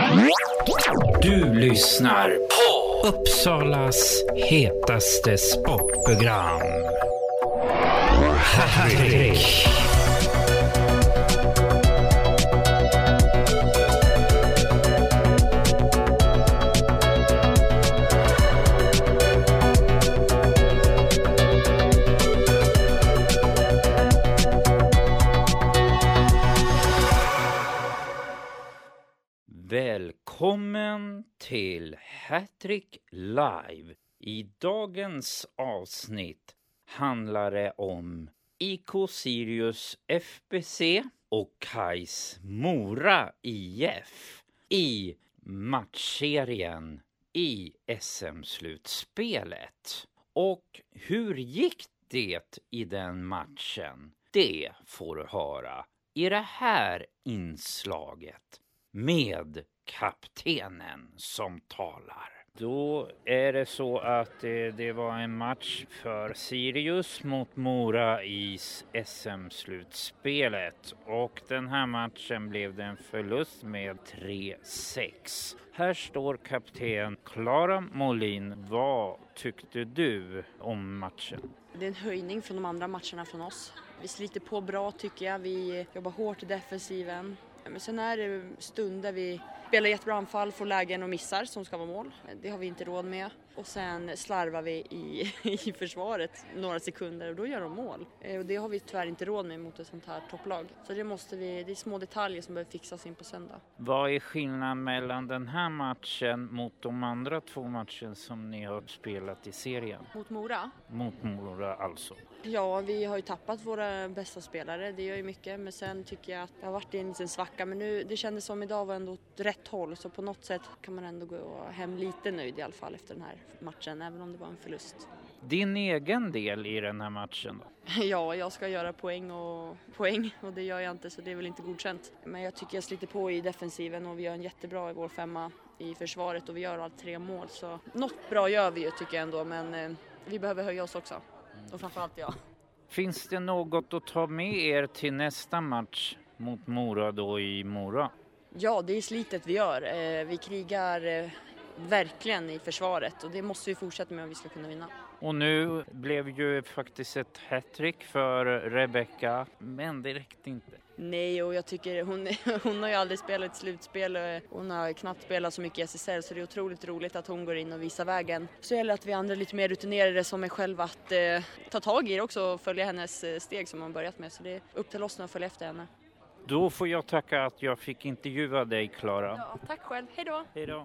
Du lyssnar på Uppsalas hetaste sportprogram. Hattrick. Välkommen till Hattrick Live. I dagens avsnitt handlar det om IK Sirius FBC och Kais Mora IF i matchserien i SM-slutspelet. Och hur gick det i den matchen? Det får du höra i det här inslaget med kaptenen som talar. Då är det så att det var en match för Sirius mot Mora i SM-slutspelet. Och den här matchen blev det en förlust med 3-6. Här står kapten Clara Molin. Vad tyckte du om matchen? Det är en höjning från de andra matcherna från oss. Vi sliter på bra tycker jag. Vi jobbar hårt i defensiven. Men sen är det stunder vi spelar jättebra anfall, får lägen och missar som ska vara mål. Det har vi inte råd med. Och sen slarvar vi i försvaret några sekunder och då gör de mål. Och det har vi tyvärr inte råd med mot ett sånt här topplag. Så det är små detaljer som behöver fixas in på söndag. Vad är skillnaden mellan den här matchen mot de andra två matcherna som ni har spelat i serien? Mot Mora? Mot Mora alltså. Ja, vi har ju tappat våra bästa spelare, det gör ju mycket. Men sen tycker jag att det har varit en liten svacka. Men nu, det kändes som idag var ändå åt rätt håll. Så på något sätt kan man ändå gå hem lite nöjd i alla fall efter den här matchen. Även om det var en förlust. Din egen del i den här matchen då? Ja, jag ska göra poäng och det gör jag inte så det är väl inte godkänt. Men jag tycker jag sliter på i defensiven och vi gör en jättebra i vår femma i försvaret och vi gör allt 3 mål. Så något bra gör vi ju tycker jag ändå men vi behöver höja oss också. Och framförallt jag. Finns det något att ta med er till nästa match mot Mora då i Mora? Ja, det är slitet vi gör. Vi krigar verkligen i försvaret och det måste vi fortsätta med om vi ska kunna vinna. Och nu blev ju faktiskt ett hattrick för Rebecca, men det räckte inte. Nej, och jag tycker hon har ju aldrig spelat ett slutspel och hon har knappt spelat så mycket i SSL så det är otroligt roligt att hon går in och visar vägen. Så gäller att vi andra lite mer rutinerade som är själva att ta tag i det också och följa hennes steg som hon börjat med så det är upp till oss nu att följa efter henne. Då får jag tacka att jag fick intervjua dig, Clara. Ja, tack själv. Hej då! Hej då!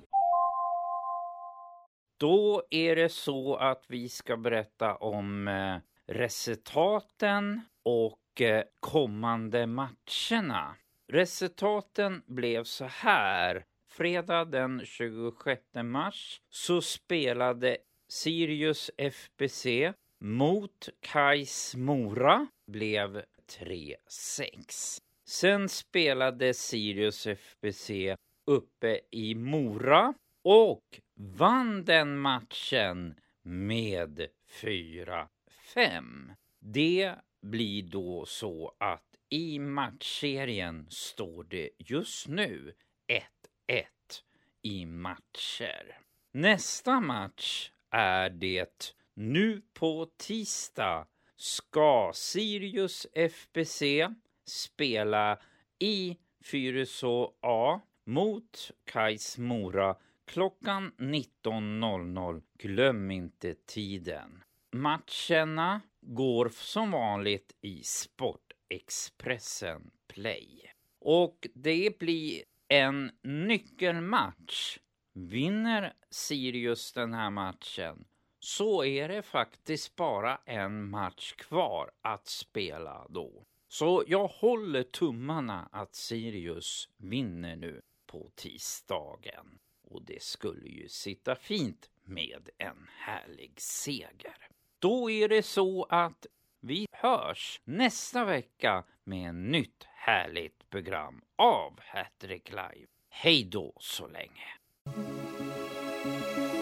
Då är det så att vi ska berätta om resultaten och kommande matcherna. Resultaten blev så här. Fredag den 26 mars så spelade Sirius FBC mot Kais Mora. Blev 3-6. Sen spelade Sirius FBC uppe i Mora och vann den matchen med 4-5. Det blir då så att i matchserien står det just nu 1-1 i matcher. Nästa match är det nu på tisdag ska Sirius FBC spela i Fyriså A mot Kais Mora klockan 19.00. Glöm inte tiden. Matcherna går som vanligt i Sportexpressen Play. Och det blir en nyckelmatch. Vinner Sirius den här matchen så är det faktiskt bara en match kvar att spela då. Så jag håller tummarna att Sirius vinner nu på tisdagen. Och det skulle ju sitta fint med en härlig seger. Då är det så att vi hörs nästa vecka med en nytt härligt program av Hattrick Live. Hej då så länge!